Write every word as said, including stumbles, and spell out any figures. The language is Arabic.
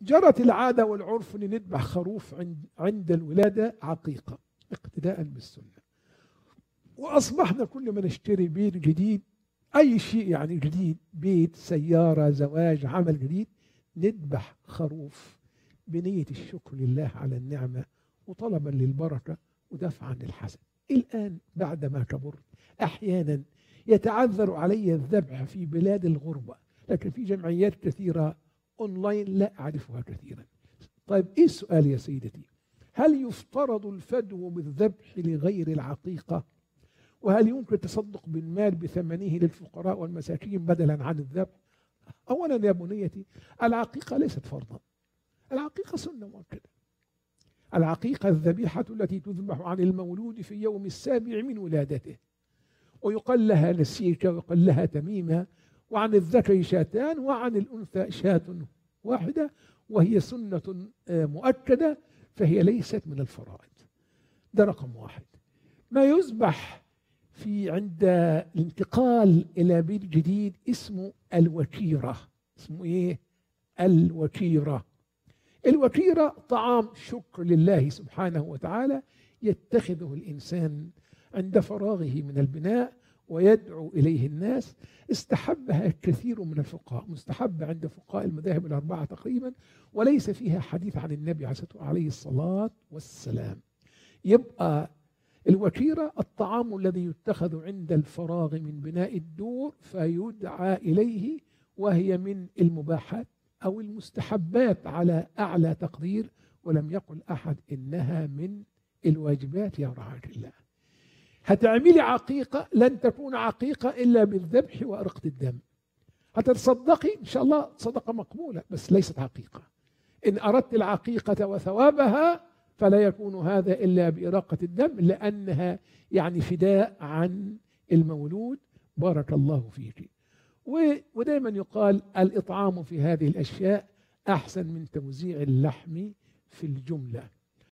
جرت العادة والعرف أن نذبح خروف عند عند الولادة عقيقة اقتداء بالسنة، وأصبحنا كل ما نشتري بيت جديد، أي شيء يعني جديد، بيت، سيارة، زواج، عمل جديد، نذبح خروف بنية الشكر لله على النعمة وطلبا للبركة ودفعا للحسد. الآن بعدما كبرت أحيانا يتعذر علي الذبح في بلاد الغربة، لكن في جمعيات كثيرة أونلاين لا أعرفها كثيرا. طيب إيه السؤال يا سيدتي؟ هل يفترض الفدو بالذبح لغير العقيقة؟ وهل يمكن التصدق بالمال بثمنه للفقراء والمساكين بدلا عن الذبح؟ أولا يا بنيتي، العقيقة ليست فرضا، العقيقة سنة مؤكدة. العقيقة الذبيحة التي تذبح عن المولود في يوم السابع من ولادته، ويقال لها نسيكة ويقال لها تميمة، وعن الذكر شاتان وعن الأنثى شاة واحدة، وهي سنة مؤكدة، فهي ليست من الفرائض. ده رقم واحد. ما يذبح في عند الانتقال إلى بيت جديد اسمه الوكيرة. اسمه إيه؟ الوكيرة. الوكيرة طعام شكر لله سبحانه وتعالى يتخذه الإنسان عند فراغه من البناء ويدعو إليه الناس. استحبها كثير من الفقهاء، مستحب عند فقهاء المذاهب الأربعة تقريبا، وليس فيها حديث عن النبي عليه الصلاة والسلام. يبقى الوكيرة الطعام الذي يتخذ عند الفراغ من بناء الدور فيدعى إليه، وهي من المباحات أو المستحبات على أعلى تقدير، ولم يقل أحد إنها من الواجبات يا رعاة الله. هتعملي عقيقة لن تكون عقيقة إلا بالذبح وإرقة الدم. هتتصدقي إن شاء الله صدقة مقبولة، بس ليست عقيقة. إن أردت العقيقة وثوابها فلا يكون هذا إلا بإراقة الدم، لأنها يعني فداء عن المولود. بارك الله فيك. ودائما يقال الإطعام في هذه الأشياء أحسن من توزيع اللحم في الجملة.